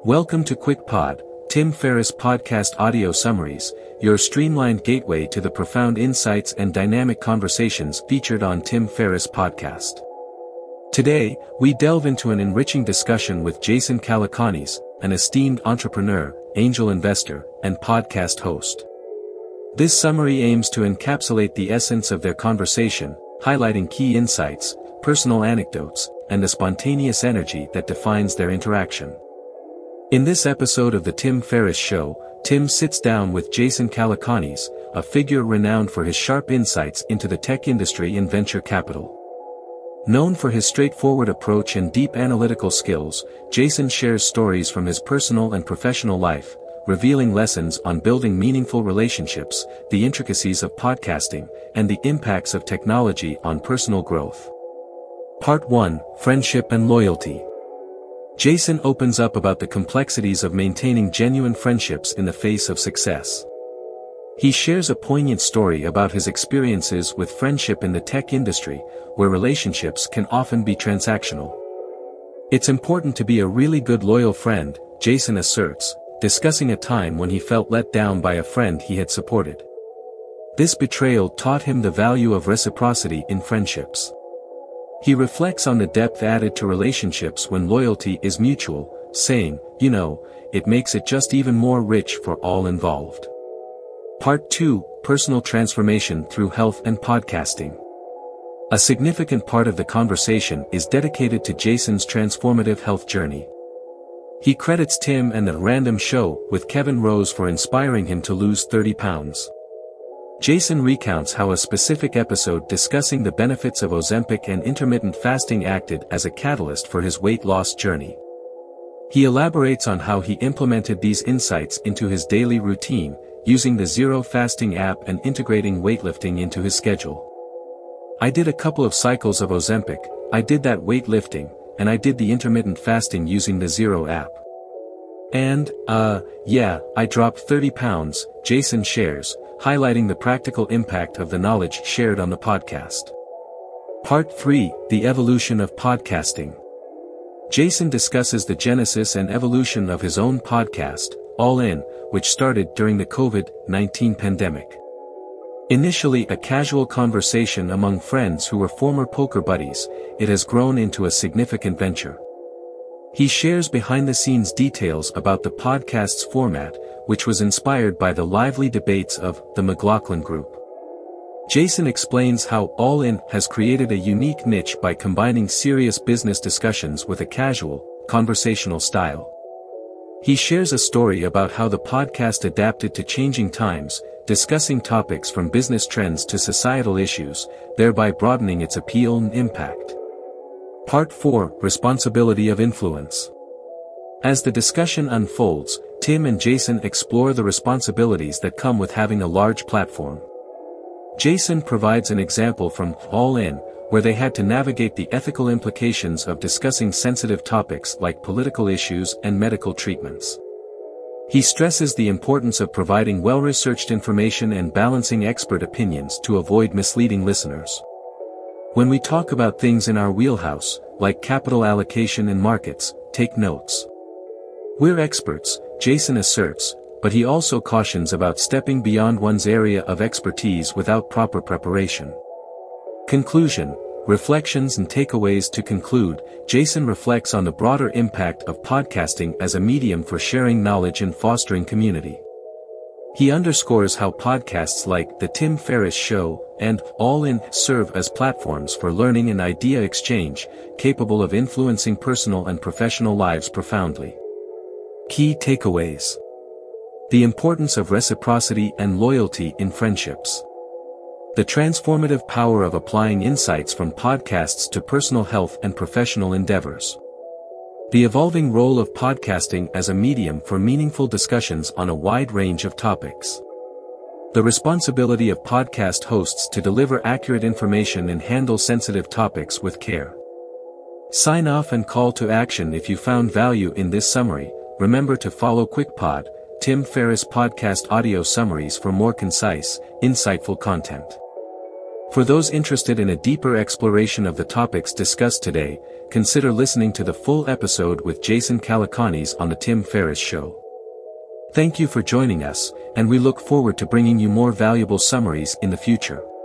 Welcome to QuickPod, Tim Ferriss Podcast Audio Summaries, your streamlined gateway to the profound insights and dynamic conversations featured on Tim Ferriss Podcast. Today, we delve into an enriching discussion with Jason Calacanis, an esteemed entrepreneur, angel investor, and podcast host. This summary aims to encapsulate the essence of their conversation, highlighting key insights, personal anecdotes, and the spontaneous energy that defines their interaction. In this episode of The Tim Ferriss Show, Tim sits down with Jason Calacanis, a figure renowned for his sharp insights into the tech industry and venture capital. Known for his straightforward approach and deep analytical skills, Jason shares stories from his personal and professional life, revealing lessons on building meaningful relationships, the intricacies of podcasting, and the impacts of technology on personal growth. Part 1: Friendship and Loyalty. Jason opens up about the complexities of maintaining genuine friendships in the face of success. He shares a poignant story about his experiences with friendship in the tech industry, where relationships can often be transactional. It's important to be a really good loyal friend, Jason asserts, discussing a time when he felt let down by a friend he had supported. This betrayal taught him the value of reciprocity in friendships. He reflects on the depth added to relationships when loyalty is mutual, saying, it makes it just even more rich for all involved. Part 2: Personal Transformation Through Health and Podcasting. A significant part of the conversation is dedicated to Jason's transformative health journey. He credits Tim and The Random Show with Kevin Rose for inspiring him to lose 30 pounds. Jason recounts how a specific episode discussing the benefits of Ozempic and intermittent fasting acted as a catalyst for his weight loss journey. He elaborates on how he implemented these insights into his daily routine, using the Zero Fasting app and integrating weightlifting into his schedule. "I did a couple of cycles of Ozempic, I did that weightlifting, and I did the intermittent fasting using the Zero app. And, I dropped 30 pounds, Jason shares, highlighting the practical impact of the knowledge shared on the podcast. Part 3: The Evolution of Podcasting. Jason discusses the genesis and evolution of his own podcast, All In, which started during the COVID-19 pandemic. Initially a casual conversation among friends who were former poker buddies, it has grown into a significant venture. He shares behind-the-scenes details about the podcast's format, which was inspired by the lively debates of the McLaughlin Group. Jason explains how All In has created a unique niche by combining serious business discussions with a casual, conversational style. He shares a story about how the podcast adapted to changing times, discussing topics from business trends to societal issues, thereby broadening its appeal and impact. Part 4: Responsibility of Influence. As the discussion unfolds, Tim and Jason explore the responsibilities that come with having a large platform. Jason provides an example from All In, where they had to navigate the ethical implications of discussing sensitive topics like political issues and medical treatments. He stresses the importance of providing well-researched information and balancing expert opinions to avoid misleading listeners. "When we talk about things in our wheelhouse, like capital allocation and markets, take notes. We're experts," Jason asserts, but he also cautions about stepping beyond one's area of expertise without proper preparation. Conclusion: Reflections and takeaways. To conclude, Jason reflects on the broader impact of podcasting as a medium for sharing knowledge and fostering community. He underscores how podcasts like The Tim Ferriss Show and All In serve as platforms for learning and idea exchange, capable of influencing personal and professional lives profoundly. Key takeaways: the importance of reciprocity and loyalty in friendships. The transformative power of applying insights from podcasts to personal health and professional endeavors. The evolving role of podcasting as a medium for meaningful discussions on a wide range of topics. The responsibility of podcast hosts to deliver accurate information and handle sensitive topics with care. Sign off and call to action. If you found value in this summary, remember to follow QuickPod, Tim Ferriss Podcast Audio Summaries for more concise, insightful content. For those interested in a deeper exploration of the topics discussed today, consider listening to the full episode with Jason Calacanis on The Tim Ferriss Show. Thank you for joining us, and we look forward to bringing you more valuable summaries in the future.